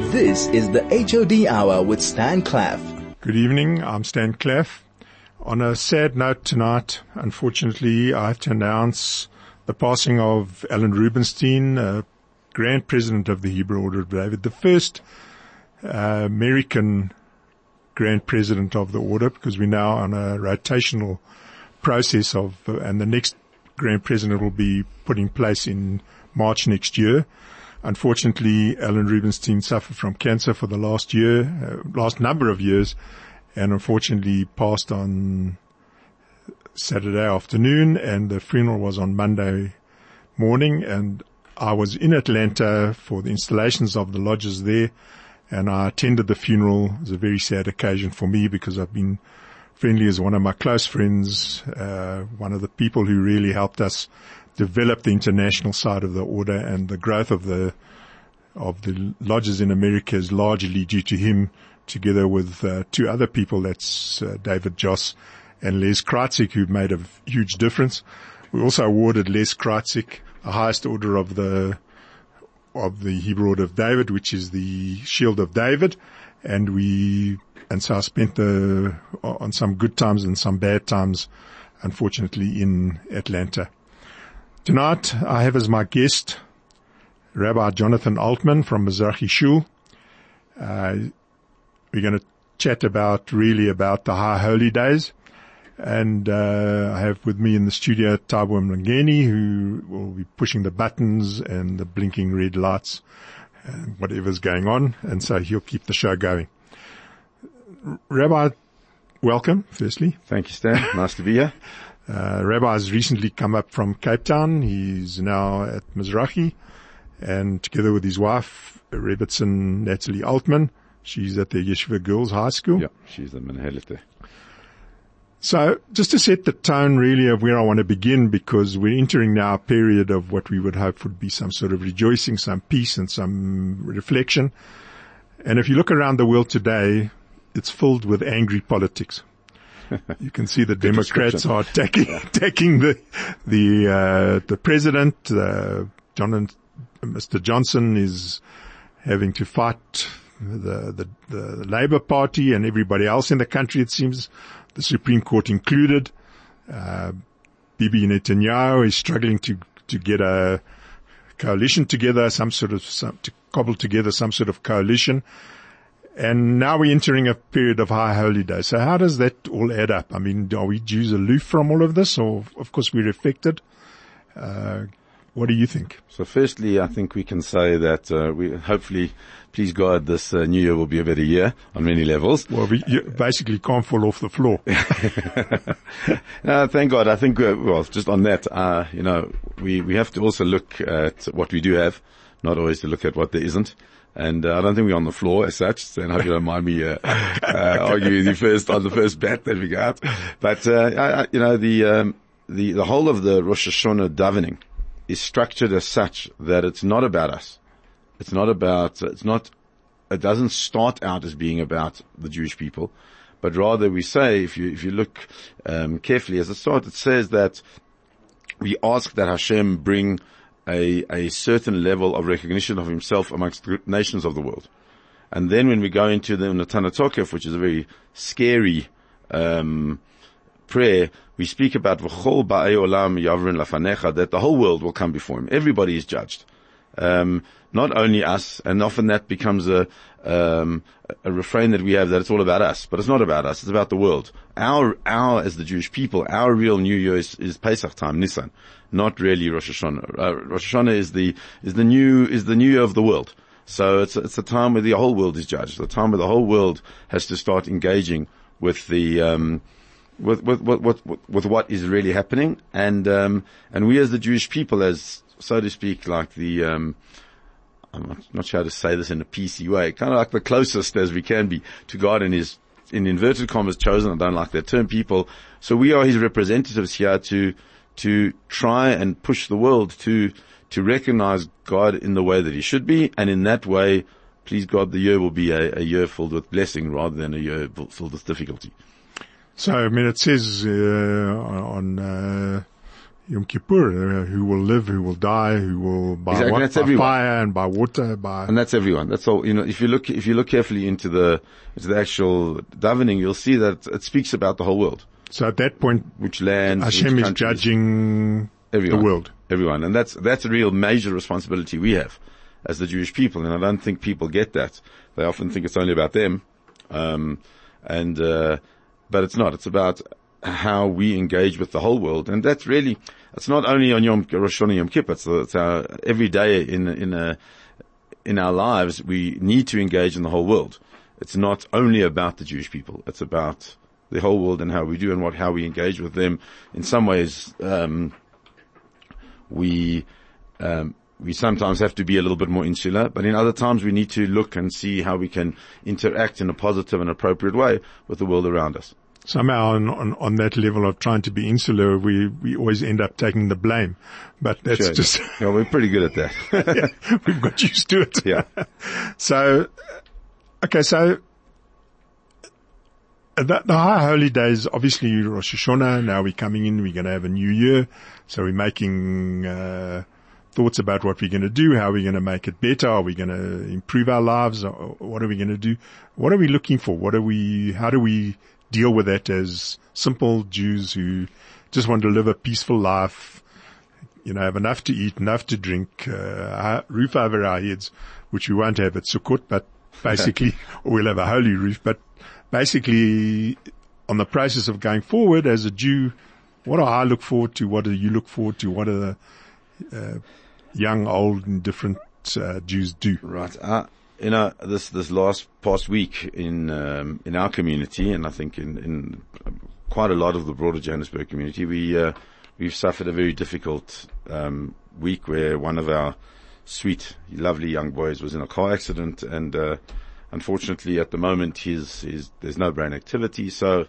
This is the HOD Hour with Stan Claff. Good evening, I'm Stan Claff. On a sad note tonight, unfortunately, I have to announce the passing of Alan Rubinstein, Grand President of the Hebrew Order of David, the first American Grand President of the Order, because we're now on a rotational process and the next Grand President will be put in place in March next year. Unfortunately, Alan Rubinstein suffered from cancer for the last number of years, and unfortunately passed on Saturday afternoon, and the funeral was on Monday morning, and I was in Atlanta for the installations of the lodges there, and I attended the funeral. It was a very sad occasion for me because I've been friendly as one of my close friends, one of the people who really helped us develop the international side of the order, and the growth of the lodges in America is largely due to him, together with two other people, that's David Joss and Les Kreitzik, who made a huge difference. We also awarded Les Kreitzik the highest order of the Hebrew Order of David, which is the Shield of David, and so I spent on some good times and some bad times, unfortunately, in Atlanta. Tonight, I have as my guest Rabbi Jonathan Altman from Mizrahi Shul. We're going to chat about the High Holy Days. And I have with me in the studio Tabo Mlangeni, who will be pushing the buttons and the blinking red lights and whatever's going on. And so he'll keep the show going. Rabbi, welcome, firstly. Thank you, Stan. Nice to be here. Rabbi has recently come up from Cape Town. He's now at Mizrahi, and together with his wife, Rebbetzin Natalie Altman, she's at the Yeshiva Girls High School. Yeah, she's the Menhelet there. So just to set the tone really of where I want to begin, because we're entering now a period of what we would hope would be some sort of rejoicing, some peace and some reflection. And if you look around the world today, it's filled with angry politics. You can see the Democrats are attacking the president. Mr. Johnson is having to fight the Labour Party and everybody else in the country, it seems, the Supreme Court included. Bibi Netanyahu is struggling to get a coalition together, to cobble together some sort of coalition. And now we're entering a period of High Holy Day. So how does that all add up? I mean, are we Jews aloof from all of this, or of course we're affected? What do you think? So firstly, I think we can say that we hopefully, please God, this new year will be a better year on many levels. Well, you basically can't fall off the floor. No, thank God. I think, just on that, we have to also look at what we do have, not always to look at what there isn't. And I don't think we're on the floor as such, so I hope you don't mind me arguing with you first on the first bat that we got. But the whole of the Rosh Hashanah davening is structured as such that it's not about us. It doesn't start out as being about the Jewish people, but rather we say, if you look carefully as it starts, it says that we ask that Hashem bring a certain level of recognition of himself amongst the nations of the world. And then when we go into the Natana Tokef, which is a very scary prayer, we speak about V'chol ba'ei olam yavrin lafanecha, that the whole world will come before him. Everybody is judged. Not only us, and often that becomes a refrain that we have, that it's all about us, but it's not about us, it's about the world. Our as the Jewish people, our real New Year is Pesach time, Nisan, not really Rosh Hashanah. Rosh Hashanah is the new year of the world. So it's a time where the whole world is judged, the time where the whole world has to start engaging with the with what is really happening, and we as the Jewish people, as so to speak, like I'm not sure how to say this in a PC way, kind of like the closest as we can be to God and His, in inverted commas, chosen, I don't like that term, people. So we are His representatives here to try and push the world to recognize God in the way that He should be, and in that way, please God, the year will be a year filled with blessing rather than a year filled with difficulty. So, I mean, it says on Yom Kippur, who will live, who will die, who will by fire and by water, and that's everyone. That's all. If you look carefully into the actual davening, you'll see that it speaks about the whole world. So at that point, which lands, Hashem is judging everyone, the world, everyone, and that's a real major responsibility we have as the Jewish people. And I don't think people get that. They often think it's only about them, but it's not. It's about how we engage with the whole world, and that's really. It's not only on Rosh Hashanah, Yom Kippur. It's our every day in our lives. We need to engage in the whole world. It's not only about the Jewish people. It's about the whole world and how we do and how we engage with them. In some ways, we sometimes have to be a little bit more insular, but in other times we need to look and see how we can interact in a positive and appropriate way with the world around us. Somehow on that level of trying to be insular, we always end up taking the blame. But that's sure. just... Yeah, we're pretty good at that. Yeah, we've got used to it. Yeah. So the high holy days, obviously Rosh Hashanah, now we're coming in, we're going to have a new year. So we're making thoughts about what we're going to do, how we're going to make it better, are we going to improve our lives, or what are we going to do? What are we looking for? How do we deal with that as simple Jews who just want to live a peaceful life, have enough to eat, enough to drink, roof over our heads, which we won't have at Sukkot, but basically, or we'll have a holy roof, but basically on the process of going forward as a Jew, what do I look forward to? What do you look forward to? What do the young, old, and different Jews do? Right. This past week in our community, and I think in quite a lot of the broader Johannesburg community, we've suffered a very difficult week where one of our sweet, lovely young boys was in a car accident, and unfortunately at the moment there's no brain activity. So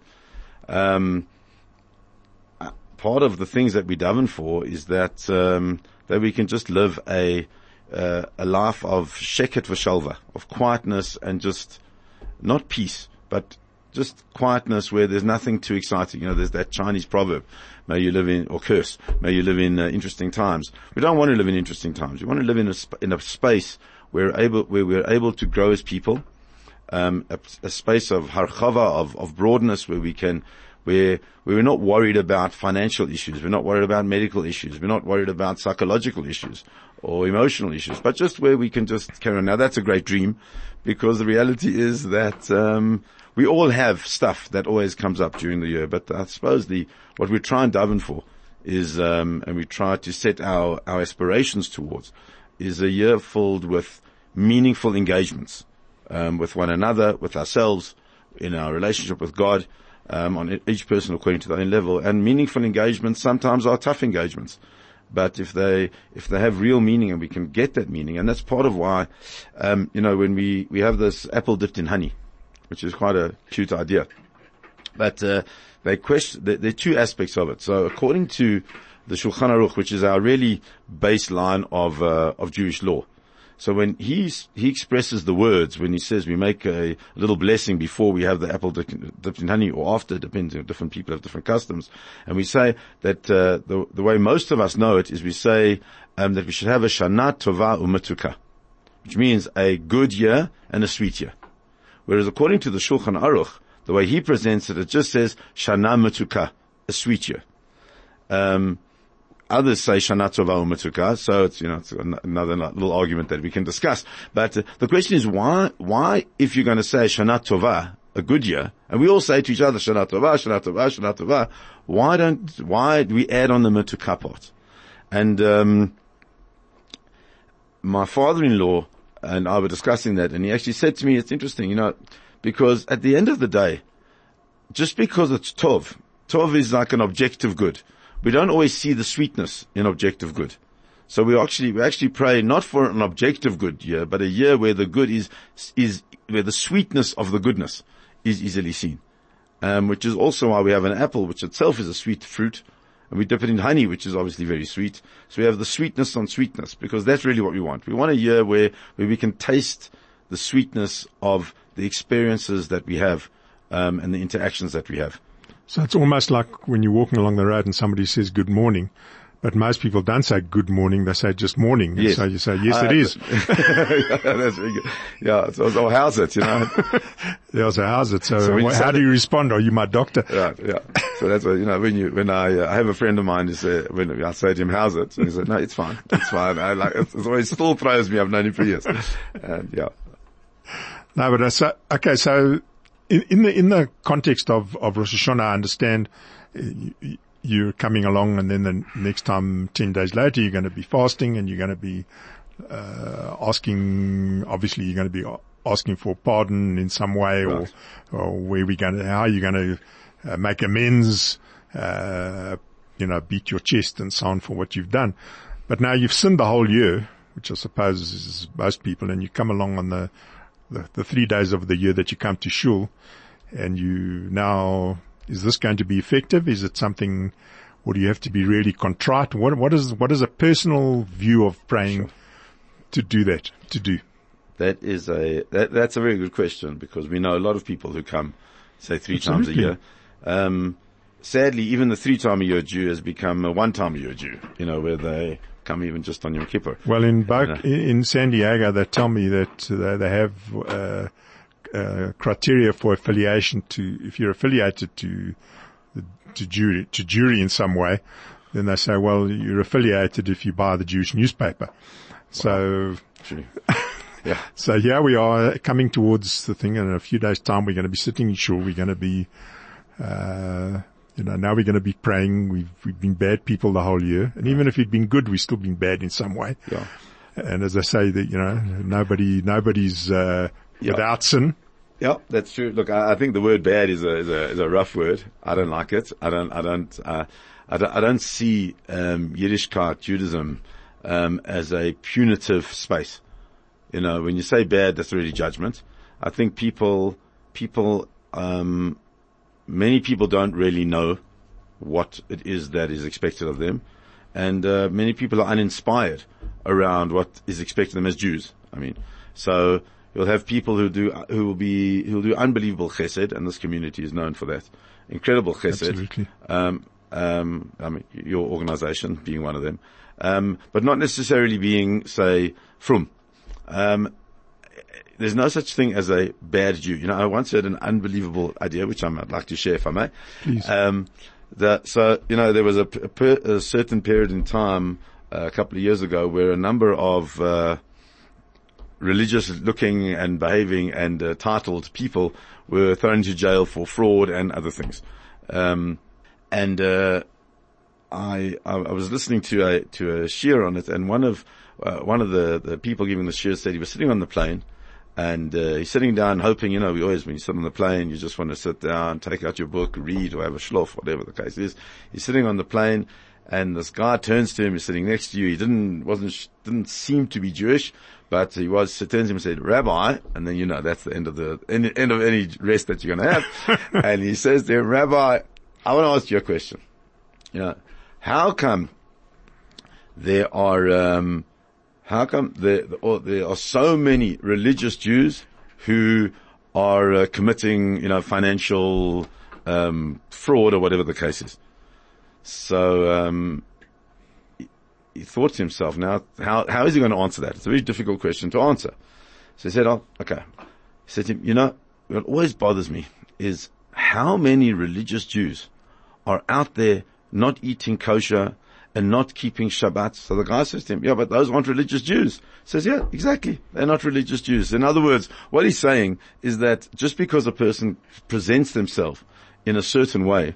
part of the things that we daven for is that we can just live a life of sheket v'shalva, of quietness, and just not peace, but just quietness where there's nothing too exciting. There's that Chinese proverb, may you live in interesting times. We don't want to live in interesting times. We want to live in a space where we're able to grow as people, a space of harchava, of broadness, where we're not worried about financial issues. We're not worried about medical issues. We're not worried about psychological issues or emotional issues, but just where we can just carry on. Now that's a great dream, because the reality is that, we all have stuff that always comes up during the year, but I suppose what we try and daven for is, and we try to set our aspirations towards, is a year filled with meaningful engagements, with one another, with ourselves, in our relationship with God, on each person according to their own level. And meaningful engagements sometimes are tough engagements, but if they have real meaning, and we can get that meaning, and that's part of why, when we have this apple dipped in honey, which is quite a cute idea, but there are two aspects of it. So according to the Shulchan Aruch, which is our really baseline of Jewish law, so when he expresses the words, when he says we make a little blessing before we have the apple dipped in honey, or after, depending on different people have different customs, and we say that the way most of us know it is we say that we should have a Shana Tova U'Metuka, which means a good year and a sweet year. Whereas according to the Shulchan Aruch, the way he presents it, it just says Shana Metuka, a sweet year. Others say Shana Tova U'Metuka, so it's another little argument that we can discuss. But the question is why if you're going to say Shana Tova, a good year, and we all say to each other Shana Tova, Shana Tova, Shana Tova, why do we add on the Metuka part? And my father-in-law and I were discussing that, and he actually said to me, it's interesting, because at the end of the day, just because it's Tov is like an objective good. We don't always see the sweetness in objective good. So we actually pray not for an objective good year, but a year where the good is where the sweetness of the goodness is easily seen. Which is also why we have an apple, which itself is a sweet fruit, and we dip it in honey, which is obviously very sweet. So we have the sweetness on sweetness, because that's really what we want. We want a year where we can taste the sweetness of the experiences that we have, and the interactions that we have. So it's almost like when you're walking along the road and somebody says good morning. But most people don't say good morning, they say just morning. Yes. So you say, yes, it is. Yeah, that's very good. Yeah, so how's it, Yeah, so how's it? So, when you how say do you respond? Are you my doctor? Right, yeah. So that's what, when I have a friend of mine who says, when I say to him, how's it? And he said, no, it's fine. It's fine. It always still throws me. I've known him for years. And yeah. No, but okay, so in the context of Rosh Hashanah, I understand you're coming along, and then the next time, 10 days later, you're going to be fasting, and you're going to be asking for pardon in some way, Right. or how you're going to make amends, beat your chest and so on for what you've done. But now you've sinned the whole year, which I suppose is most people, and you come along on the 3 days of the year that you come to shul, and is this going to be effective? Is it something, or do you have to be really contrite? What is a personal view of praying to do? That's a very good question, because we know a lot of people who come, say, 3 times a year. Sadly, even the 3-time-a-year Jew has become a 1-time-a-year Jew, where they come even just on Yom Kippur. Well, in San Diego, they tell me that they have criteria for affiliation if you're affiliated to Jewry in some way, then they say, well, you're affiliated if you buy the Jewish newspaper. So, yeah. So here we are coming towards the thing, and in a few days' time we're going to be sitting in shul. We're going to be, now we're going to be praying. We've been bad people the whole year, and even if we've been good, we've still been bad in some way. Yeah. And as I say, that nobody's without sin. Yeah, that's true. Look, I think the word bad is a rough word. I don't like it. I don't see Yiddishkeit, Judaism, as a punitive space. When you say bad, that's really judgment. I think many people don't really know what it is that is expected of them, and many people are uninspired around what is expected of them as Jews. So you'll have people who will do unbelievable chesed, and this community is known for that. Incredible chesed. Absolutely. Your organization being one of them. But not necessarily being, say, frum. There's no such thing as a bad Jew. I once heard an unbelievable idea, which I'd like to share if I may. Please. There was a certain period in time, a couple of years ago, where a number of, religious looking and behaving and titled people were thrown into jail for fraud and other things. I was listening to a shiur on it, and one of the people giving the shiur said he was sitting on the plane, and he's sitting down hoping, we always, when you sit on the plane, you just want to sit down, take out your book, read, or have a shlof, whatever the case is. He's sitting on the plane, and this guy turns to him, he's sitting next to you. He didn't seem to be Jewish, but he turns to him and said, Rabbi, and then that's the end of any rest that you're going to have. And he says to him, Rabbi, I want to ask you a question. How come there are so many religious Jews who are committing, financial fraud or whatever the case is? So he thought to himself, now how is he going to answer that? It's a very difficult question to answer. So he said, okay. He said to him, what always bothers me is how many religious Jews are out there not eating kosher and not keeping Shabbat. So the guy says to him, but those aren't religious Jews. He says, yeah, exactly. They're not religious Jews. In other words, what he's saying is that just because a person presents themselves in a certain way,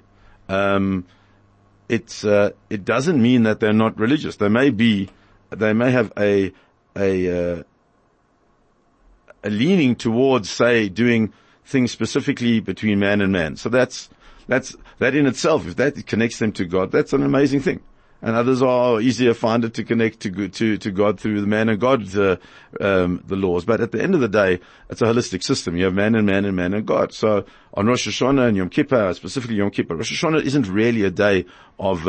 it doesn't mean that they're not religious. They may have a leaning towards, say, doing things specifically between man and man. So that in itself, if that connects them to God, that's an amazing thing. And others are easier find it to connect to God through the man and God, the laws. But at the end of the day, it's a holistic system. You have man and man and man and God. So on Rosh Hashanah and Yom Kippur, specifically Yom Kippur, Rosh Hashanah isn't really a day of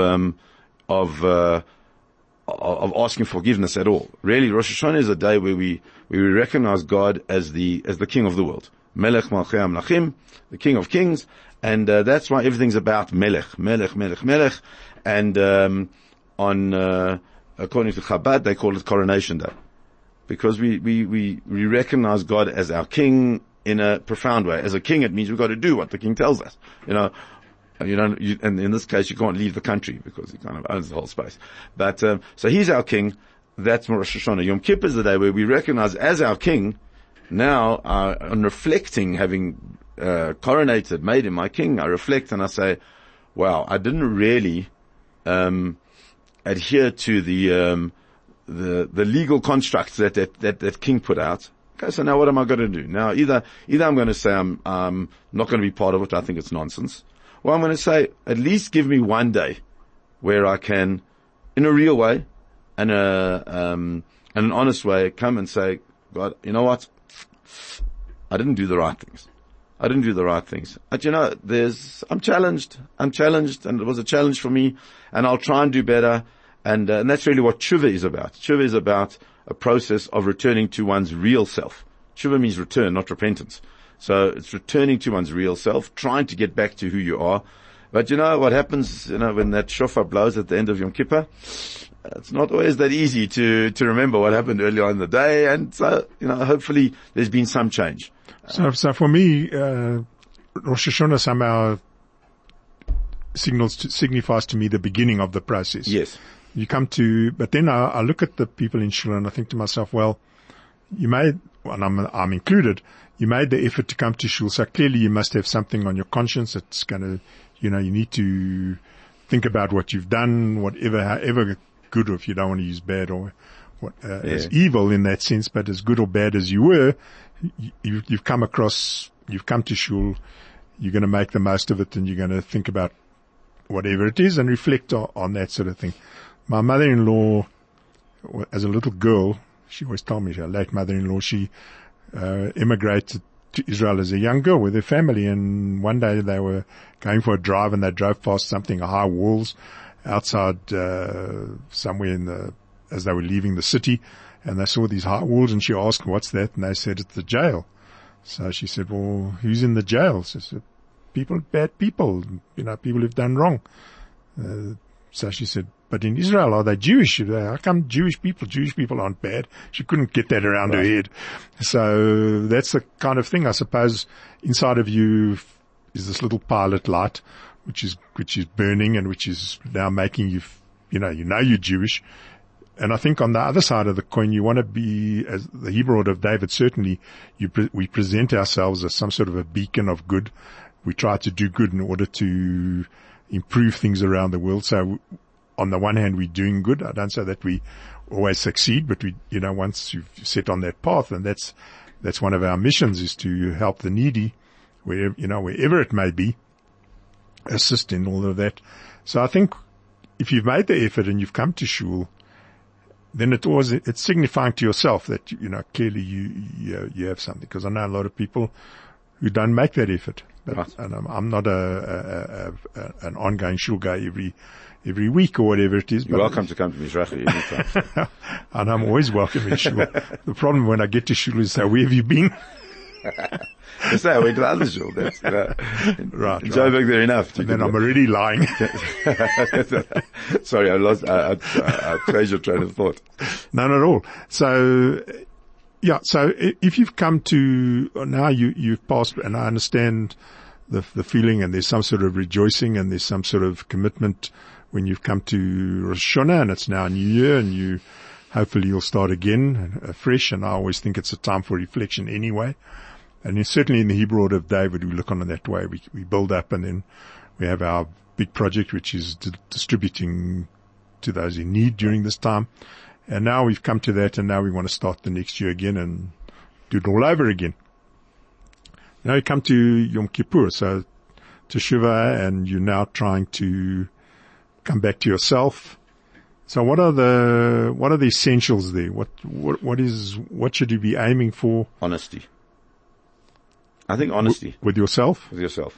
asking forgiveness at all. Really, Rosh Hashanah is a day where we recognize God as the King of the world. Melech Malchei Amlachim, the King of Kings. And that's why everything's about Melech. And according to Chabad, they call it Coronation Day. Because we recognize God as our King in a profound way. As a king, it means we've got to do what the king tells us. And in this case, you can't leave the country because he kind of owns the whole space. But, so he's our king. That's Rosh Hashanah. Yom Kippur is the day where we recognize as our king, now, on reflecting, having, coronated, made him my king, I reflect and I say, wow, I didn't really, adhere to the legal constructs that king put out. Okay, so now what am I going to do? Now either I'm going to say I'm not going to be part of it, I think it's nonsense, or I'm going to say, at least give me one day where I can, in a real way, and an honest way, come and say, God, you know what? I didn't do the right things. But I'm challenged, and it was a challenge for me, and I'll try and do better. And that's really what tshuva is about. Tshuva is about a process of returning to one's real self. Tshuva means return, not repentance. So it's returning to one's real self, trying to get back to who you are. But what happens, when that shofar blows at the end of Yom Kippur, it's not always that easy to remember what happened earlier in the day. And so, hopefully there's been some change. So for me, Rosh Hashanah somehow signifies to me the beginning of the process. Yes. But then I look at the people in shul and I think to myself, well, you made, and I'm included, you made the effort to come to shul, so clearly you must have something on your conscience that's gonna, you need to think about what you've done, however good, or if you don't want to use bad or as evil in that sense, but as good or bad as you were, you've come to shul, you're gonna make the most of it and you're gonna think about whatever it is and reflect on that sort of thing. My mother-in-law, as a little girl, she always told me, her late mother-in-law, she immigrated to Israel as a young girl with her family, and one day they were going for a drive and they drove past high walls outside somewhere as they were leaving the city, and they saw these high walls, and she asked, what's that? And they said, it's the jail. So she said, well, who's in the jail? She said, bad people, people who've done wrong. So she said, but in Israel, are they Jewish? How come Jewish people aren't bad? She couldn't get that around her head. So that's the kind of thing, I suppose, inside of you is this little pilot light, which is burning and which is now making you, you're Jewish. And I think on the other side of the coin, you want to be, as the Hebrew word of David, certainly we present ourselves as some sort of a beacon of good. We try to do good in order to improve things around the world. So on the one hand, we're doing good. I don't say that we always succeed, but we, once you've set on that path, and that's one of our missions, is to help the needy wherever it may be, assist in all of that. So I think if you've made the effort and you've come to shul, then it's signifying to yourself that, clearly you have something. Because I know a lot of people who don't make that effort. But, and I'm not an ongoing shul guy every week or whatever it is. You're welcome to come to Mizrachi anytime. And I'm always welcome in shul. The problem when I get to shul is, where have you been? I say I went to the other shul. That's, right. In Joburg there enough. And then I'm already lying. Sorry, I praise your train of thought. None at all. So, yeah, so if you've come to, now you've passed, and I understand the feeling, and there's some sort of rejoicing and there's some sort of commitment when you've come to Rosh Hashanah and it's now a new year and hopefully you'll start again afresh, and I always think it's a time for reflection anyway. And certainly in the Hebrew word of David, we look on it that way. We build up, and then we have our big project, which is distributing to those in need during this time. And now we've come to that, and now we want to start the next year again and do it all over again. Now you come to Yom Kippur, so Teshuvah, and you're now trying to come back to yourself. So what are the essentials there? What should you be aiming for? Honesty. I think honesty. With yourself? With yourself.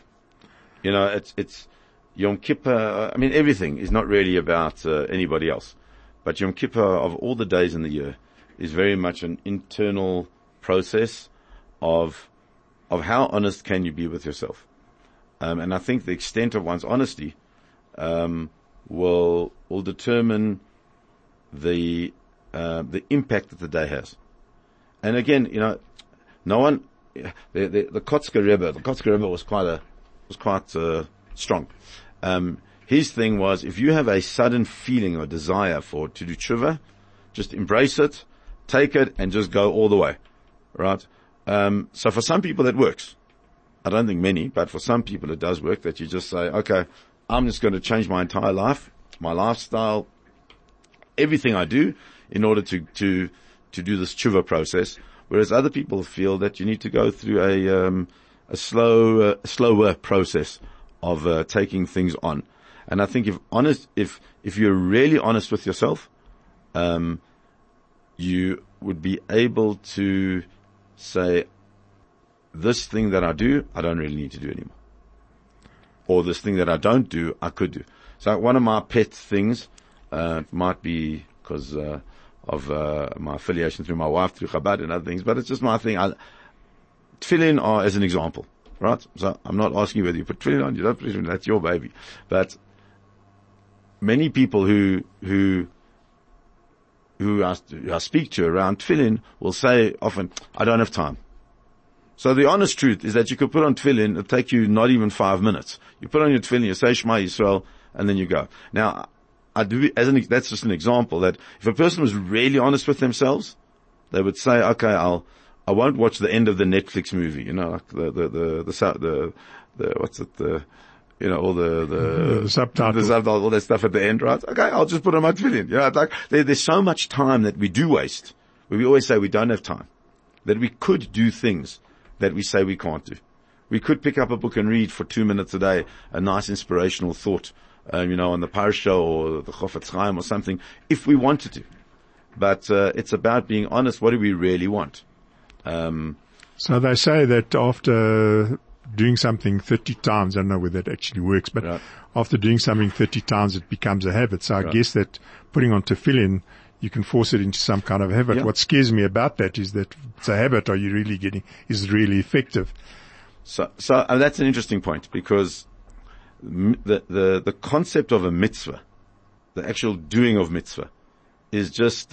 It's Yom Kippur. I mean, everything is not really about anybody else. But Yom Kippur, of all the days in the year, is very much an internal process of how honest can you be with yourself. And I think the extent of one's honesty will determine the impact that the day has. And again, no one, the Kotzker Rebbe was quite strong. His thing was, if you have a sudden feeling or desire to do tshuva, just embrace it, take it, and just go all the way. Right? So for some people that works. I don't think many, but for some people it does work, that you just say, okay, I'm just going to change my entire life, my lifestyle, everything I do in order to do this tshuva process. Whereas other people feel that you need to go through a slower process of taking things on. And I think if you're really honest with yourself, you would be able to say, this thing that I do, I don't really need to do anymore. Or this thing that I don't do, I could do. So one of my pet things, might be because of my affiliation through my wife, through Chabad and other things, but it's just my thing. Tefillin are as an example, right? So I'm not asking you whether you put tefillin on, you don't put tefillin, that's your baby. But many people who I speak to around tefillin will say often, I don't have time. So the honest truth is that you could put on tefillin, it'll take you not even 5 minutes. You put on your tefillin, you say Shema Yisrael, and then you go. Now, that's just an example that if a person was really honest with themselves, they would say, okay, I won't watch the end of the Netflix movie, like all the subtitles, all that stuff at the end, right? Okay, I'll just put on my tefillin. There's so much time that we do waste. We always say we don't have time. That we could do things that we say we can't do. We could pick up a book and read for 2 minutes a day, a nice inspirational thought, on the Parsha or the Chofetz Chaim or something, if we wanted to. But it's about being honest. What do we really want? So they say that after doing something 30 times, I don't know whether that actually works, but right, after doing something 30 times, it becomes a habit. So I guess that putting on tefillin, you can force it into some kind of habit. Yeah. What scares me about that is that it's a habit. Are you really is it really effective? So that's an interesting point, because the concept of a mitzvah, the actual doing of mitzvah, is just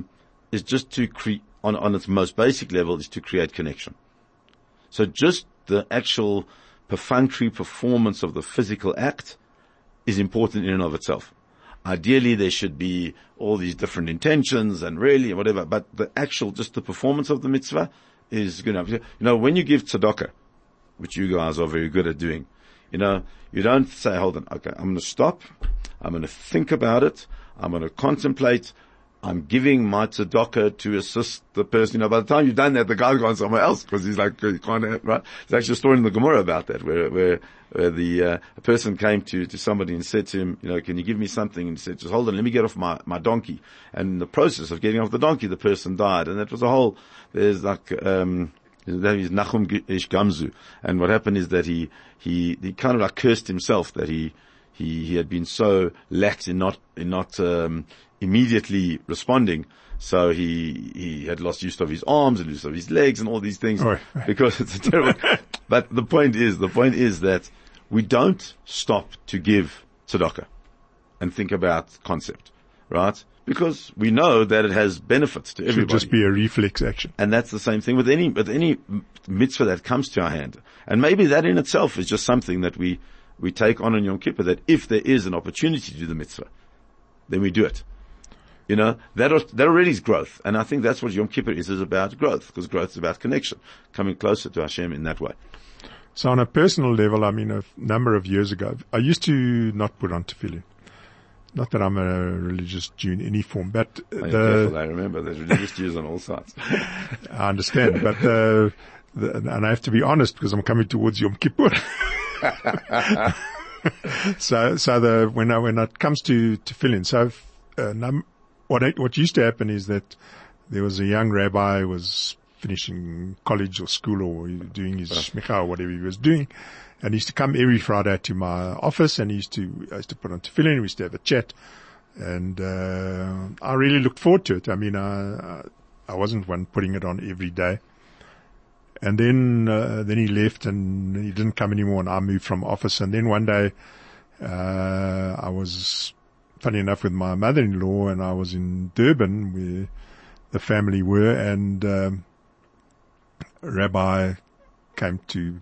to create, on its most basic level, is to create connection. So just the actual perfunctory performance of the physical act is important in and of itself. Ideally, there should be all these different intentions and really whatever, but the actual, just the performance of the mitzvah is good enough. When you give tzedakah, which you guys are very good at doing, you don't say, hold on, okay, I'm going to stop, I'm going to think about it, I'm going to contemplate, I'm giving my tzedakah to assist the person. By the time you've done that, the guy's gone somewhere else, because he's like, you can't have, right? There's actually a story in the Gemara about that, where a person came to somebody and said to him, can you give me something? And he said, just hold on, let me get off my donkey. And in the process of getting off the donkey, the person died. And that was there's like, his name is Nachum Ish Gamzu. And what happened is that he kind of like cursed himself that he had been so lax in not immediately responding. So he had lost use of his arms and use of his legs and all these things, because it's a terrible, but the point is that we don't stop to give tzedakah and think about concept, right? Because we know that it has benefits to everybody. It should just be a reflex action. And that's the same thing with any mitzvah that comes to our hand. And maybe that in itself is just something that we take on Yom Kippur, that if there is an opportunity to do the mitzvah, then we do it. That already is growth. And I think that's what Yom Kippur is about, growth, because growth is about connection, coming closer to Hashem in that way. So on a personal level, a number of years ago, I used to not put on tefillin. Not that I'm a religious Jew in any form, but careful, I remember there's religious Jews on all sides. I understand, but and I have to be honest, because I'm coming towards Yom Kippur. So when it comes to tefillin, what used to happen is that there was a young rabbi who was finishing college or school or doing his shmicha or whatever he was doing, and he used to come every Friday to my office, and I used to put on tefillin, we used to have a chat, and I really looked forward to it. I wasn't one putting it on every day. And then he left and he didn't come anymore, and I moved from office. And then one day, I was funny enough, with my mother-in-law, and I was in Durban where the family were, and Rabbi came to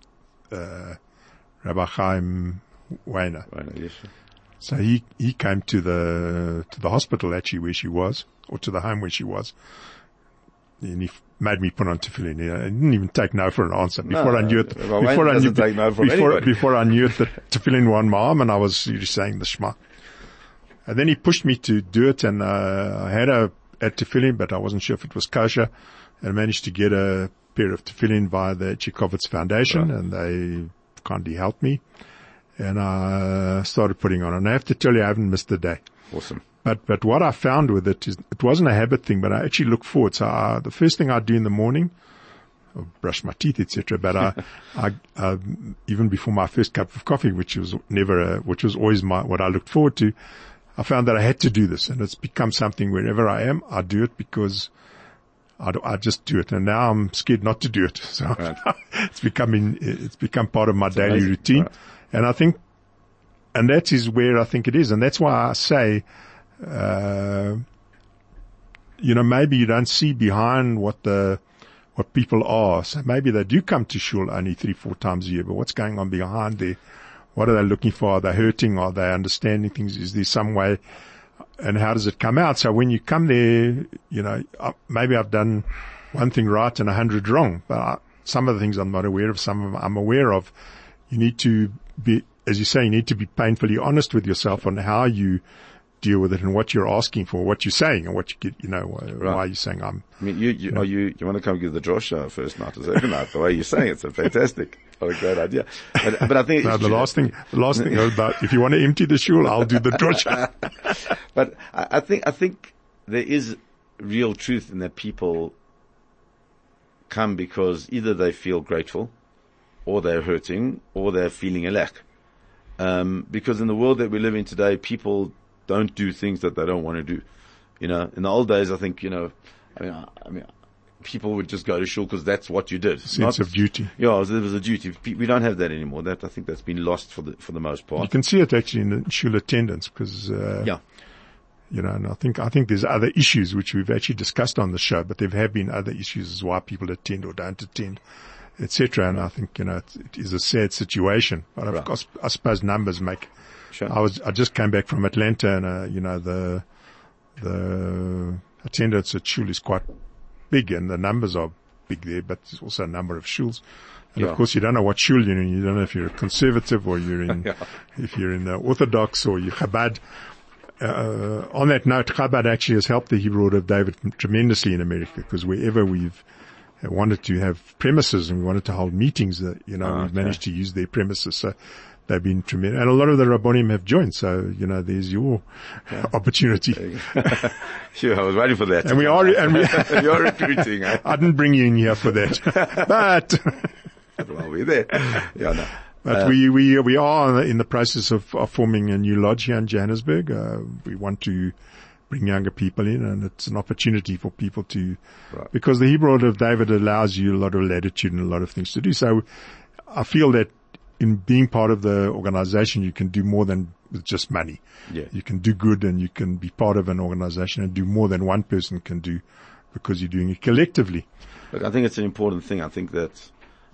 Rabbi Chaim Weiner. Yes. So he came to the hospital actually where she was, or to the home where she was, and he made me put on tefillin. I didn't even take no for an answer before I knew it. Before I knew that tefillin were on my arm, and I was really saying the Shema. And then he pushed me to do it, and I had a tefillin, but I wasn't sure if it was kosher, and I managed to get a pair of tefillin via the Chikovitz Foundation, and they kindly helped me, and I started putting on. And I have to tell you, I haven't missed a day. Awesome. But what I found with it is, it wasn't a habit thing, but I actually look forward. So the first thing I do in the morning, I'll brush my teeth, etc. But I even before my first cup of coffee, which was always what I looked forward to, I found that I had to do this, and it's become something wherever I am, I do it because I just do it. And now I'm scared not to do it. So right. it's become part of my daily routine. Right. And I think, and that is where I think it is. And that's why I say, maybe you don't see behind what people are. So maybe they do come to shul only 3-4 times a year, but what's going on behind there? What are they looking for? Are they hurting? Are they understanding things? Is there some way? And how does it come out? So when you come there, maybe I've done one thing right and 100 wrong, but some of the things I'm not aware of, some of them I'm aware of. You need to be, as you say, you need to be painfully honest with yourself on how you deal with it and what you're asking for, what you're saying, and what you get, why you're saying you want to come give the drosha first night or second night, the way you're saying it's fantastic. What a great idea. But I think the last thing about, if you want to empty the shul, I'll do the drosha. But I think there is real truth in that people come because either they feel grateful, or they're hurting, or they're feeling a lack. Because in the world that we live in today, people don't do things that they don't want to do. In the old days, I think, people would just go to shul because that's what you did. Sense of duty. Yeah, there was a duty. We don't have that anymore. I think that's been lost for the most part. You can see it actually in the shul attendance because, and I think there's other issues which we've actually discussed on the show, but there have been other issues as why people attend or don't attend, etc. And I think, it is a sad situation, but of course, I suppose numbers make. Sure. I just came back from Atlanta, and the attendance at shul is quite big, and the numbers are big there, but there's also a number of shuls. And of course, you don't know what shul you're in. You don't know if you're a conservative or you're in, if you're in the Orthodox or you're Chabad. On that note, Chabad actually has helped the Hebrew Order of David tremendously in America, because wherever we've wanted to have premises and we wanted to hold meetings, we've managed to use their premises. So they've been tremendous. And a lot of the Rabbonim have joined. So, there's your opportunity. Sure, I was waiting for that. And you're recruiting. Eh? I didn't bring you in here for that. But well, we're there. Yeah, no. But we are in the process of forming a new lodge here in Johannesburg. We want to bring younger people in, and it's an opportunity for people to, because the Hebrew Order of David allows you a lot of latitude and a lot of things to do. So I feel that in being part of the organization, you can do more than with just money. Yeah. You can do good, and you can be part of an organization and do more than one person can do, because you're doing it collectively. Look, I think it's an important thing. I think that,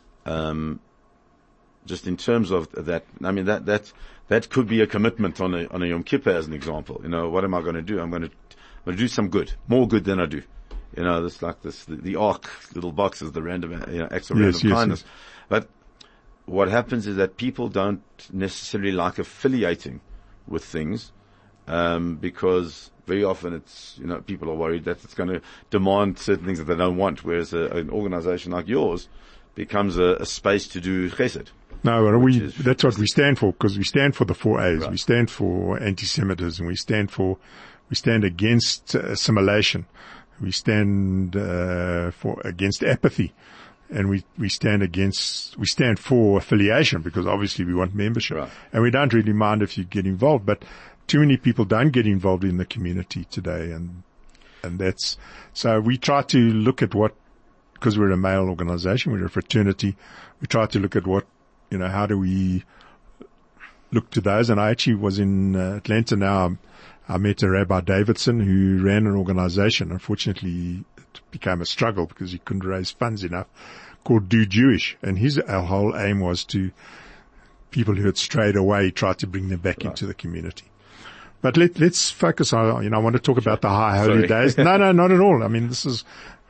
just in terms of that, that could be a commitment on a Yom Kippur as an example. What am I going to do? I'm going to do some good, more good than I do. This like this, the ark little boxes, the random, acts of random kindness. Yes. But what happens is that people don't necessarily like affiliating with things, because very often it's, people are worried that it's going to demand certain things that they don't want, whereas an organization like yours becomes a space to do chesed. No, that's what we stand for, because we stand for the 4 A's. Right. We stand for anti-Semitism. We stand against assimilation. We stand against apathy. And we stand for affiliation, because obviously we want membership. Right. And we don't really mind if you get involved, but too many people don't get involved in the community today, and that's, so we try to look at because we're a male organization, we're a fraternity, we try to look at how do we look to those. And I actually was in Atlanta now. I met a Rabbi Davidson who ran an organization. Unfortunately, it became a struggle because he couldn't raise funds enough, called Do Jewish. And his whole aim was to people who had strayed away, try to bring them back into the community. But let's focus on, I want to talk about the high holy days. No, not at all. I mean, this is,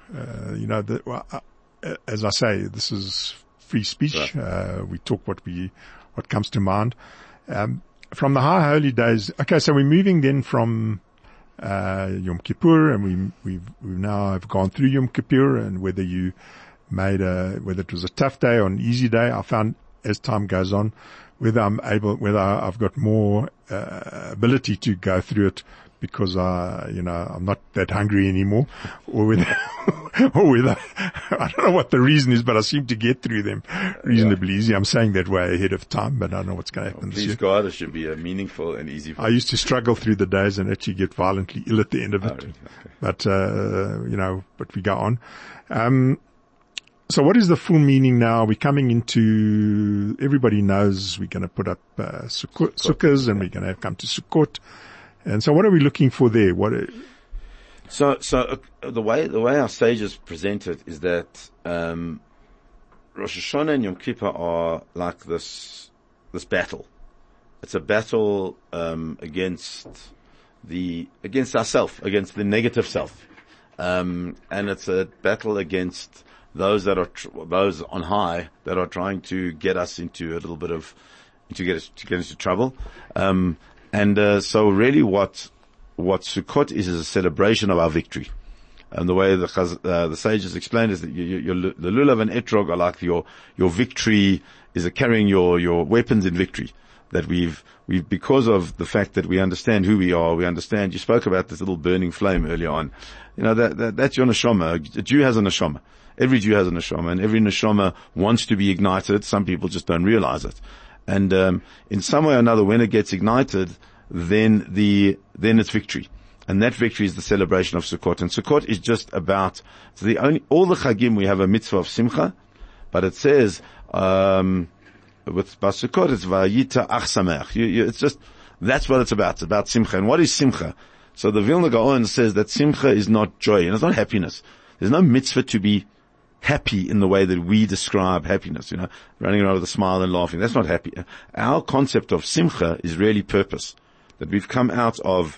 as I say, this is free speech. Right. We talk what comes to mind. From the high holy days, okay, so we're moving then from, Yom Kippur, and we now have gone through Yom Kippur, and whether it was a tough day or an easy day, I found as time goes on, whether I've got more, ability to go through it because I'm not that hungry anymore, or whether I don't know what the reason is, but I seem to get through them reasonably easy. I'm saying that way ahead of time, but I don't know what's going to happen this year. Please God, it should be a meaningful and easy. I used to struggle through the days and actually get violently ill at the end of it. Really? Okay. But we go on. So what is the full meaning now? We're coming into, everybody knows we're going to put up sukkahs, and we're going to come to Sukkot. And so what are we looking for there? So the way our sages present it is that Rosh Hashanah and Yom Kippur are like this battle. It's a battle against ourself, against the negative self, and it's a battle against those those on high that are trying to get us into a little bit of to get us into trouble. So really what Sukkot is a celebration of our victory. And the way the sages explain is that the lulav and etrog are like your victory is carrying your weapons in victory. That we've because of the fact that we understand who we are, we understand. You spoke about this little burning flame earlier on. That's your neshama. A Jew has a neshama. Every Jew has a neshama, and every neshama wants to be ignited. Some people just don't realize it. And in some way or another, when it gets ignited, then it's victory. And that victory is the celebration of Sukkot. And Sukkot is just about, all the Chagim we have a mitzvah of Simcha, but it says, by Sukkot it's Vayita Ach Sameach. It's just, that's what it's about. It's about Simcha. And what is Simcha? So the Vilna Gaon says that Simcha is not joy, and it's not happiness. There's no mitzvah to be happy in the way that we describe happiness, running around with a smile and laughing. That's not happy. Our concept of Simcha is really purpose. That we've come out of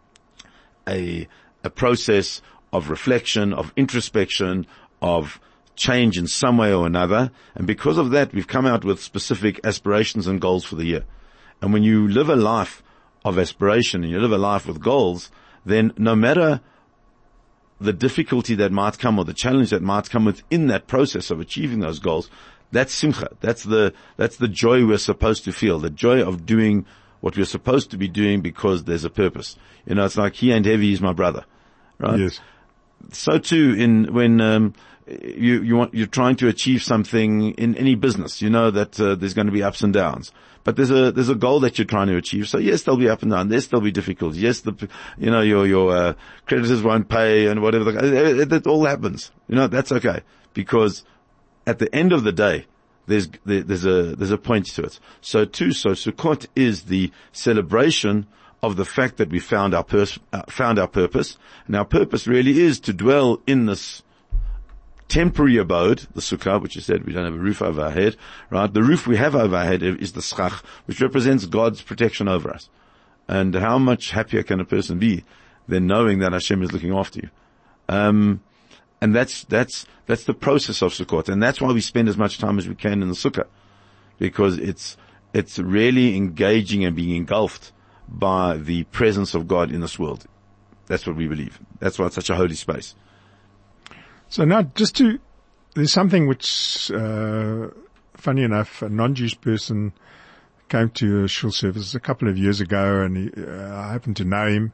a process of reflection, of introspection, of change in some way or another. And because of that, we've come out with specific aspirations and goals for the year. And when you live a life of aspiration and you live a life with goals, then no matter the difficulty that might come or the challenge that might come within that process of achieving those goals, that's Simcha. That's the joy we're supposed to feel, the joy of doing what we're supposed to be doing because there's a purpose. It's like he ain't heavy, he's my brother, right? Yes. So too when you're trying to achieve something in any business, that there's going to be ups and downs. But there's a goal that you're trying to achieve. So yes, there'll be up and down. Yes, there'll be difficulties. Yes, your creditors won't pay and whatever. That all happens. That's okay. Because at the end of the day, there's a point to it. So Sukkot is the celebration of the fact that we found our purpose. And our purpose really is to dwell in this temporary abode, the sukkah, which you said we don't have a roof over our head, right? The roof we have over our head is the schach, which represents God's protection over us. And how much happier can a person be than knowing that Hashem is looking after you? And that's the process of Sukkot. And that's why we spend as much time as we can in the sukkah. Because it's really engaging and being engulfed by the presence of God in this world. That's what we believe. That's why it's such a holy space. So now there's something which, funny enough, a non-Jewish person came to a shul service a couple of years ago, and I happened to know him,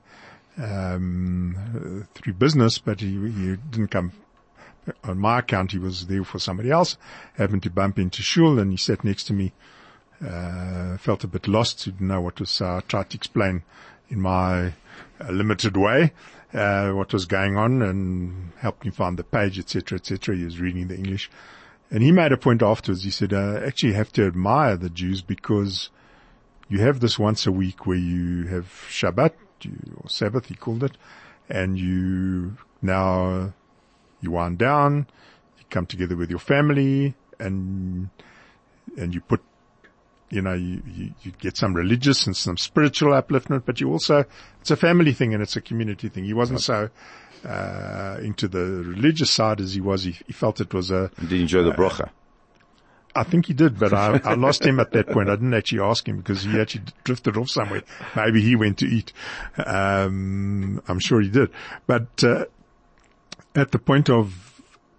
through business, but he didn't come on my account. He was there for somebody else. Happened to bump into shul, and he sat next to me, felt a bit lost, didn't know what was, so I tried to explain in my limited way, what was going on, and helped me find the page, etc., etc. He was reading the English. And he made a point afterwards. He said, I actually have to admire the Jews because you have this once a week where you have Shabbat, or Sabbath, he called it, and you wind down, you come together with your family, and you put, you get some religious and some spiritual upliftment, but it's a family thing and it's a community thing. He wasn't so into the religious side as he was. He felt it was Did he enjoy the bracha? I think he did, but I lost him at that point. I didn't actually ask him because he actually drifted off somewhere. Maybe he went to eat. I'm sure he did. But at the point of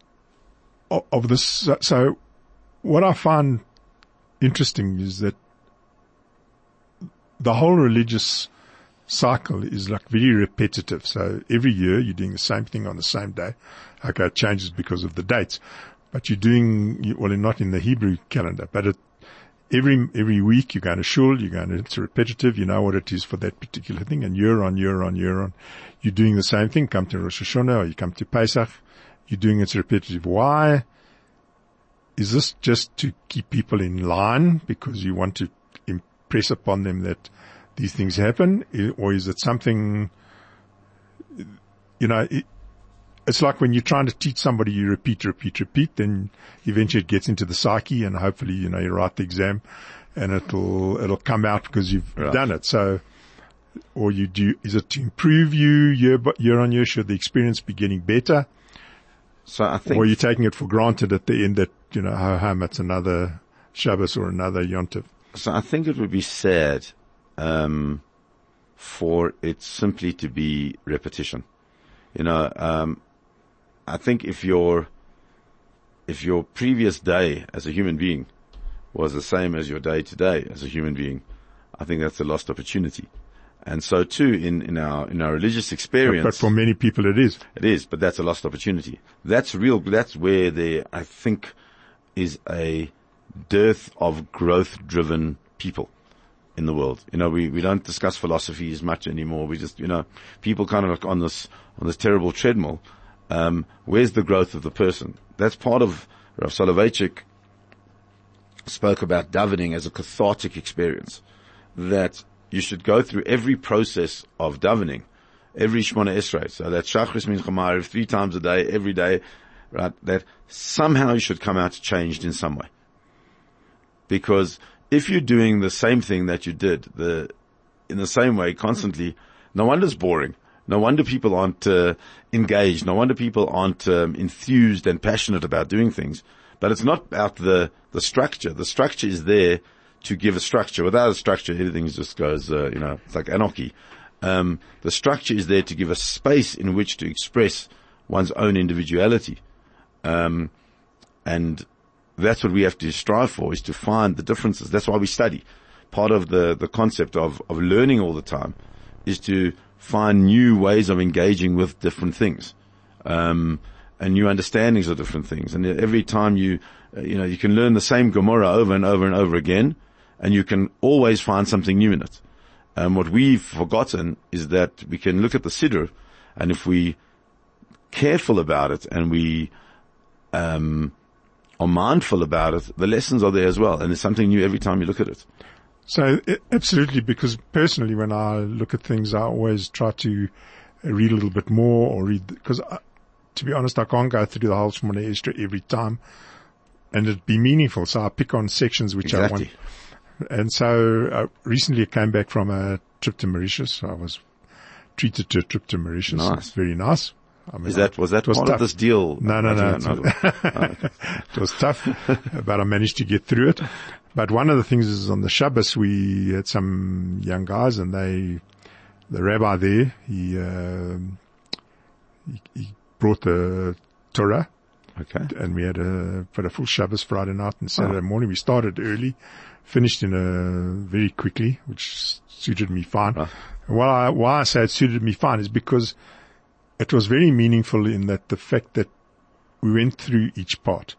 this, so what I find interesting is that the whole religious cycle is like very repetitive. So every year you're doing the same thing on the same day. Okay, it changes because of the dates, but you're doing, well, not in the Hebrew calendar, but every week you're going to shul, it's repetitive, you know what it is for that particular thing, and year on, you're doing the same thing. Come to Rosh Hashanah or you come to Pesach, you're doing it's repetitive. Why? Is this just to keep people in line because you want to impress upon them that these things happen? Or is it something, it's like when you're trying to teach somebody, you repeat, then eventually it gets into the psyche and hopefully, you write the exam and it'll come out because you've done it. So, or is it to improve you year on year? Should the experience be getting better? So I think, or are you taking it for granted at the end that, it's another Shabbos or another Yontif? So I think it would be sad, for it simply to be repetition. I think if your previous day as a human being was the same as your day today as a human being, I think that's a lost opportunity. And so too in our religious experience. But for many people it is. It is, but that's a lost opportunity. That's where there, I think, is a dearth of growth-driven people in the world. We don't discuss philosophy as much anymore. We just, people kind of like on this terrible treadmill. Where's the growth of the person? That's part of Rav Soloveitchik spoke about davening as a cathartic experience, that you should go through every process of davening, every Shemona Esrei. So that Shachris Mincha Ma'ariv 3 times a day, every day, right? That somehow you should come out changed in some way. Because if you're doing the same thing that you did in the same way constantly, no wonder it's boring. No wonder people aren't engaged. No wonder people aren't enthused and passionate about doing things. But it's not about the structure. The structure is there to give a structure. Without a structure, everything just goes, it's like anarchy. The structure is there to give a space in which to express one's own individuality. And that's what we have to strive for, is to find the differences. That's why we study. Part of the concept of learning all the time is to find new ways of engaging with different things, and new understandings of different things. And every time you can learn the same Gemara over and over and over again, and you can always find something new in it. What we've forgotten is that we can look at the Siddur, and if we careful about it and we are mindful about it, the lessons are there as well, and there's something new every time you look at it. So absolutely, because personally when I look at things, I always try to read a little bit more, or because to be honest, I can't go through the whole Shemona Esrei every time and it'd be meaningful. So I pick on sections which I want. And so recently I came back from a trip to Mauritius. I was treated to a trip to Mauritius. Nice. It was very nice. I mean, was that part tough. of this deal? No. It was tough, but I managed to get through it. But one of the things is on the Shabbos, we had some young guys, and the rabbi there, he brought the Torah. Okay. And we had a full Shabbos Friday night and Saturday morning. We started early, finished very quickly, which suited me fine. Why I say it suited me fine is because it was very meaningful in that the fact that we went through each part.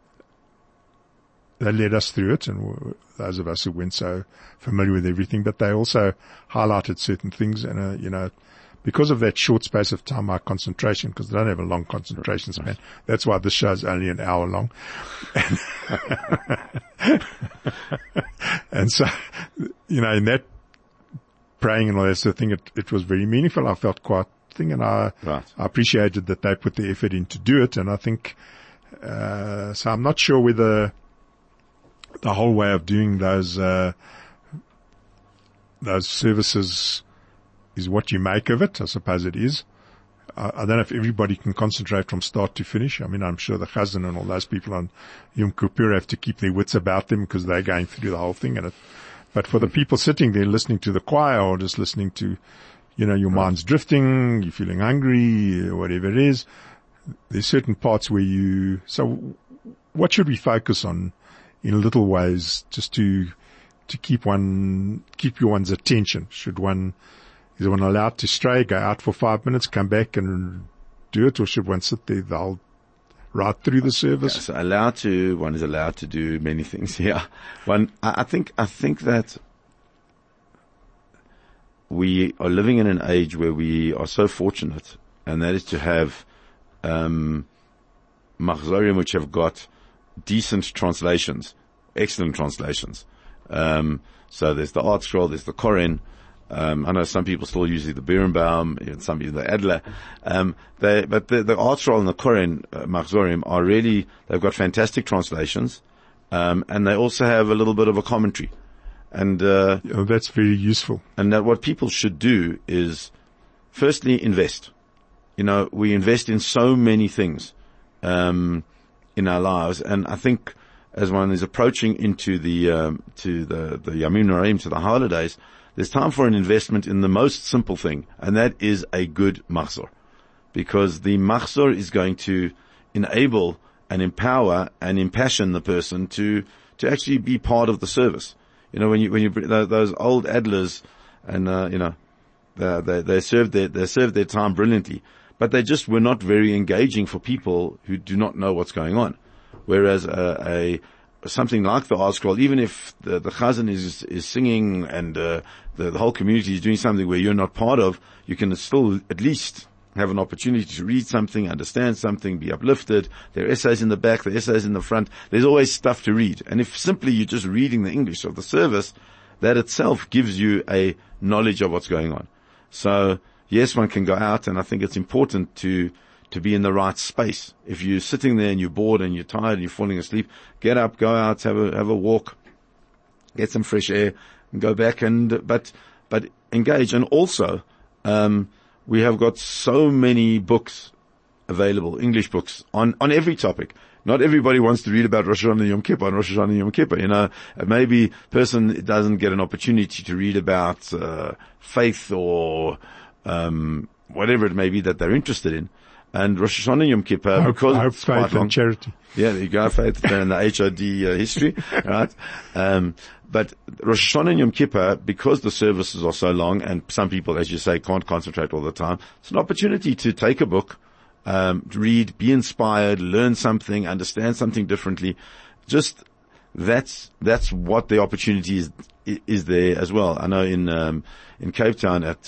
They led us through it, and those of us who weren't so familiar with everything, but they also highlighted certain things, and because of that short space of time, my concentration, because they don't have a long concentration span. That's why this show is only an hour long. And so, in that praying and all that sort of thing, it was very meaningful. I felt quite thing, and I appreciated that they put the effort in to do it. And I think, so I'm not sure whether the whole way of doing those services is what you make of it. I suppose it is. I don't know if everybody can concentrate from start to finish. I mean, I'm sure the Chazan and all those people on Yom Kippur have to keep their wits about them because they're going through the whole thing. But for the people sitting there listening to the choir or just listening to, your mind's drifting, you're feeling hungry, whatever it is, there's certain parts where so what should we focus on in little ways just to keep one's attention? Is one allowed to stray, go out for 5 minutes, come back and do it, or should one sit there right through the service? Okay, so one is allowed to do many things. Yeah. I think that we are living in an age where we are so fortunate, and that is to have, machzorim which have got decent translations, excellent translations. So there's the Art Scroll, there's the Koren. I know some people still use the Birnbaum, even some people the Adler. But the Art Scroll and the Koren, Machzorim are really, they've got fantastic translations. And they also have a little bit of a commentary. And, that's very useful. And that what people should do is firstly invest. We invest in so many things, in our lives. And I think as one is approaching into the Yamim Noraim, to the holidays, there's time for an investment in the most simple thing, and that is a good machzor. Because the machzor is going to enable and empower and impassion the person to actually be part of the service. When you those old Adlers, and they served their time brilliantly, but they just were not very engaging for people who do not know what's going on. Whereas something like the Art Scroll, even if the Chazan is singing and the whole community is doing something where you're not part of, you can still at least have an opportunity to read something, understand something, be uplifted. There are essays in the back, there are essays in the front. There's always stuff to read. And if simply you're just reading the English of the service, that itself gives you a knowledge of what's going on. So yes, one can go out, and I think it's important to be in the right space. If you're sitting there and you're bored and you're tired and you're falling asleep, get up, go out, have a walk, get some fresh air, and go back but engage. And also, we have got so many books available, English books, on every topic. Not everybody wants to read about Rosh Hashanah and Yom Kippur and Rosh Hashanah and Yom Kippur. Maybe a person doesn't get an opportunity to read about faith or whatever it may be that they're interested in. And Rosh Hashanah and Yom Kippur, because hope, faith, and charity. Yeah, there you go, faith and the HOD history, right? But Rosh Hashanah and Yom Kippur, because the services are so long, and some people, as you say, can't concentrate all the time, it's an opportunity to take a book, read, be inspired, learn something, understand something differently. Just that's what the opportunity is there as well. I know in Cape Town at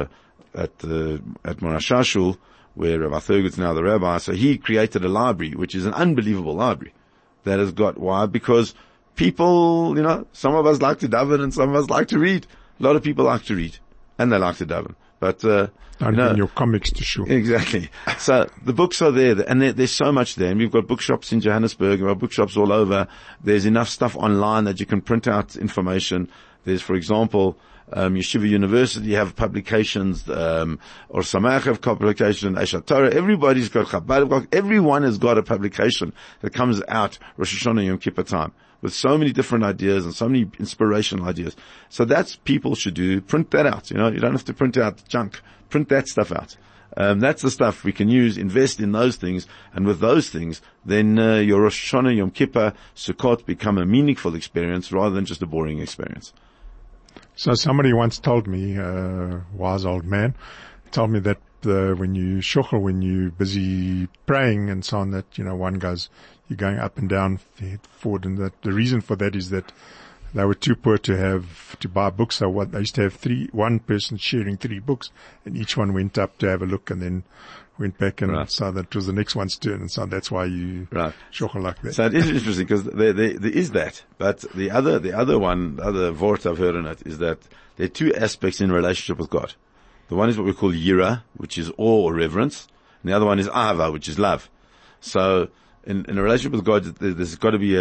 Morashah Shul, where Rabbi Thurgood's now the rabbi, so he created a library, which is an unbelievable library that has got, why? Because people, some of us like to daven and some of us like to read. A lot of people like to read and they like to daven. But, bring your comics to shul. Exactly. So the books are there, and there's so much there. And we've got bookshops in Johannesburg, we've got bookshops all over. There's enough stuff online that you can print out information. There's, for example, Yeshiva University have publications, or Samach have publication, Eshat Torah. Everybody's got Chabad. Everyone has got a publication that comes out Rosh Hashanah and Yom Kippur time, with so many different ideas and so many inspirational ideas. So that's people should do. Print that out. You don't have to print out junk. Print that stuff out. That's the stuff we can use, invest in those things, and with those things, then your Rosh Hashanah, Yom Kippur, Sukkot become a meaningful experience rather than just a boring experience. So somebody once told me, wise old man, told me that when you're busy praying and so on, that, you're going up and down, forward, and that the reason for that is that they were too poor to buy books. So they used to have one person sharing 3 books, and each one went up to have a look and then went back and so that was the next one's turn. And so that's why you shochen like that. So it is interesting because there is that. But the other word I've heard in it is that there are 2 aspects in relationship with God. The one is what we call yira, which is awe or reverence. And the other one is ahava, which is love. So in a relationship with God, there's got to be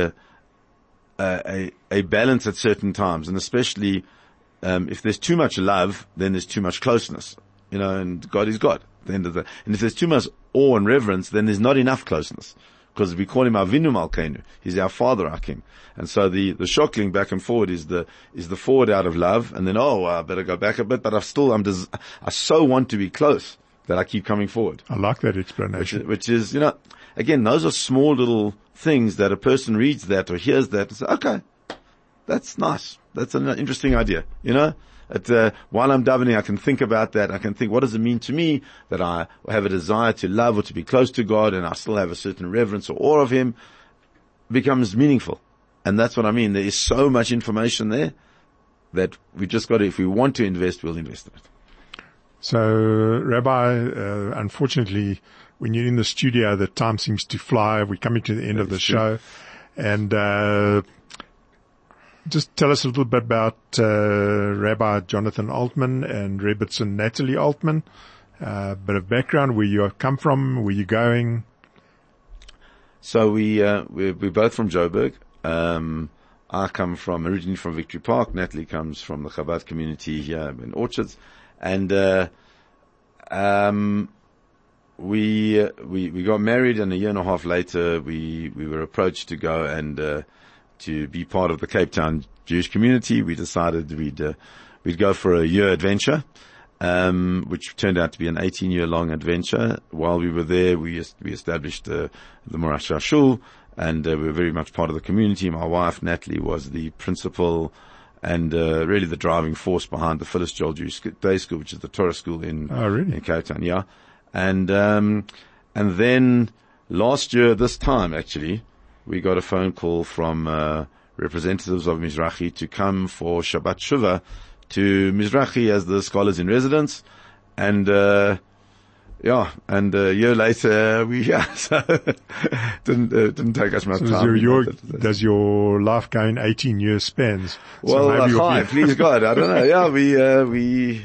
a balance at certain times. And especially, if there's too much love, then there's too much closeness. And God is God at the end of the, and if there's too much awe and reverence, then there's not enough closeness. Because we call him Avinu Malkeinu. He's our Father, our King. And so the shockling back and forward is the forward out of love, and then, I better go back a bit, but I so want to be close that I keep coming forward. I like that explanation. Which is, again, those are small little things that a person reads that or hears that and says, okay, that's nice. That's an interesting idea, while I'm davening, I can think about that. I can think, what does it mean to me that I have a desire to love or to be close to God, and I still have a certain reverence or awe of Him? Becomes meaningful. And that's what I mean. There is so much information there that we just got to, if we want to invest, we'll invest in it. So, Rabbi, unfortunately, when you're in the studio, the time seems to fly. We're coming to the end of the show. And, just tell us a little bit about Rabbi Jonathan Altman and Rebbetzin Natalie Altman. Bit of background, where you come from, where you going. So we're both from Joburg. I come originally from Victory Park. Natalie comes from the Chabad community here in Orchards. And we got married, and a year and a half later we were approached to go and to be part of the Cape Town Jewish community. We decided we'd go for a year adventure, which turned out to be an 18-year long adventure. While we were there, we established the Morash Shul, and we were very much part of the community. My wife, Natalie, was the principal and really the driving force behind the Phyllis Joel Jewish Day School, which is the Torah school in Cape Town. Yeah. And then last year, this time actually, we got a phone call from representatives of Mizrahi to come for Shabbat Shuvah to Mizrahi as the scholars in residence. And a year later so didn't take us much time. Does your life go in 18 year spans? Well, so please God, I don't know.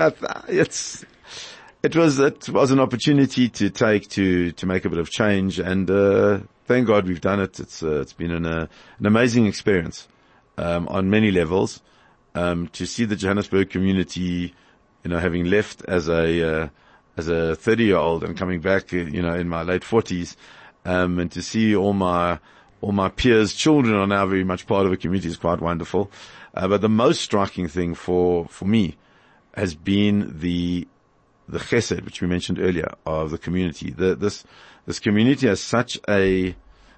It was an opportunity to make a bit of change, and thank God we've done it. It's been an amazing experience on many levels. To see the Johannesburg community, having left as a 30-year-old and coming back, in my late 40s, and to see all my peers' children are now very much part of the community is quite wonderful. But the most striking thing for me has been the chesed, which we mentioned earlier, of the community. This community has such a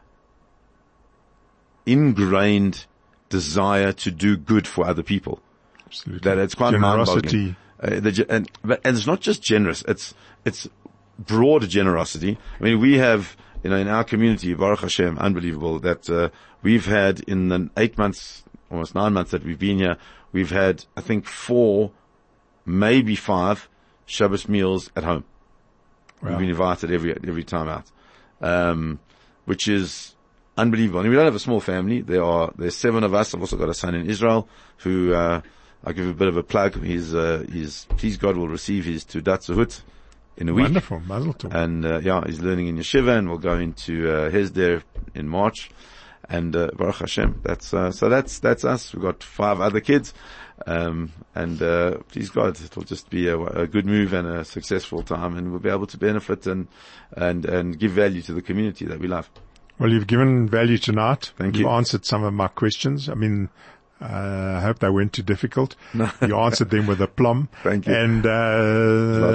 ingrained desire to do good for other people. Absolutely. That it's quite mind-boggling. And it's not just generous, it's broad generosity. I mean, we have, in our community, Baruch Hashem, unbelievable, that we've had in the 8 months, almost 9 months that we've been here, we've had, I think, 4, maybe 5 Shabbos meals at home. Wow. We've been invited every time out, which is unbelievable. I mean, we don't have a small family. There's 7 of us. I've also got a son in Israel who, I'll give a bit of a plug. He's please God will receive his Teudat Zehut in a week. Wonderful. Mazel tov. And, he's learning in Yeshiva, and we'll go into, Hesder in March. And, Baruch Hashem. That's us. We've got 5 other kids. Please God, it'll just be a good move and a successful time, and we'll be able to benefit and give value to the community that we love. Well, you've given value tonight. Thank you. You answered some of my questions. I mean, I hope they weren't too difficult. No. You answered them with aplomb. Thank you. And, it's a lot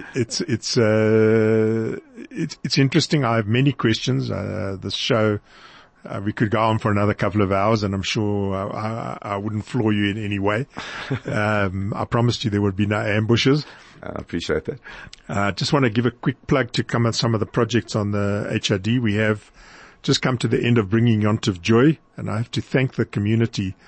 of fun. It's interesting. I have many questions. This show, we could go on for another couple of hours, and I'm sure I wouldn't floor you in any way. I promised you there would be no ambushes. I appreciate that. Just want to give a quick plug to come on some of the projects on the HRD. We have just come to the end of bringing Yontif Joy, and I have to thank the community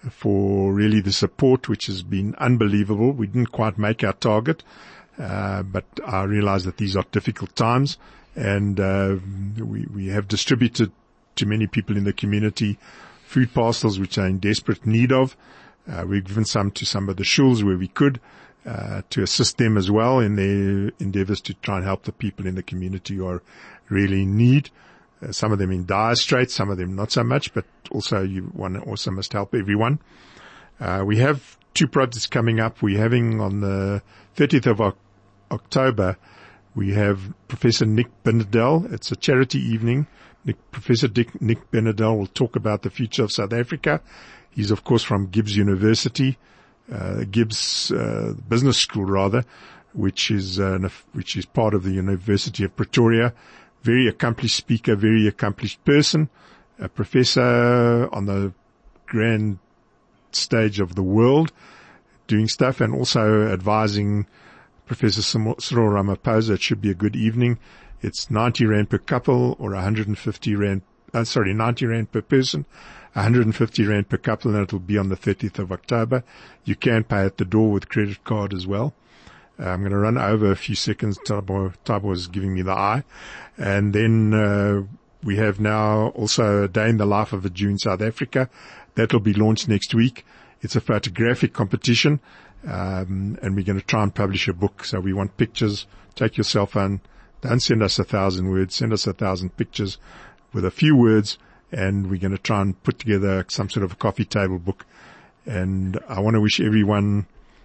for really the support, which has been unbelievable. We didn't quite make our target, but I realize that these are difficult times, and we have distributed to many people in the community food parcels which are in desperate need of. We've given some to some of the shuls where we could, to assist them as well in their endeavors to try and help the people in the community who are really in need. Some of them in dire straits, some of them not so much, but also one also must help everyone. We have 2 projects coming up. We're having on the 30th of October, we have Professor Nick Benedel. It's a charity evening. Professor Nick Benedel will talk about the future of South Africa. He's of course from Gibbs University, Gibbs Business School rather, which is part of the University of Pretoria. Very accomplished speaker, very accomplished person, a professor on the grand stage of the world, doing stuff, and also advising Professor Cyril Ramaphosa. It should be a good evening. It's 90 Rand per couple or 150 Rand, 90 Rand per person, 150 Rand per couple, and it'll be on the 30th of October. You can pay at the door with credit card as well. I'm going to run over a few seconds. Tabo is giving me the eye. And then we have now also a day in the life of a Jew in South Africa. That'll be launched next week. It's a photographic competition, and we're going to try and publish a book. So we want pictures. Take your cell phone. Don't send us 1,000 words. Send us 1,000 pictures with a few words, and we're going to try and put together some sort of a coffee table book. And I want to wish everyone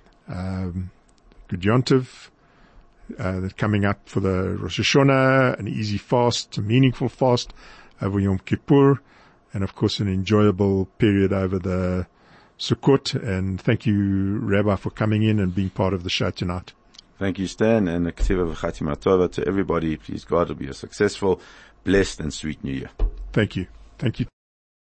good Yontiv, coming up for the Rosh Hashanah, an easy fast, a meaningful fast over Yom Kippur, and of course an enjoyable period over the Sukkot. And thank you, Rabbi, for coming in and being part of the show tonight. Thank you, Stan, and a K'tiva v'chatima tova to everybody. Please God, will be a successful, blessed and sweet New Year. Thank you. Thank you.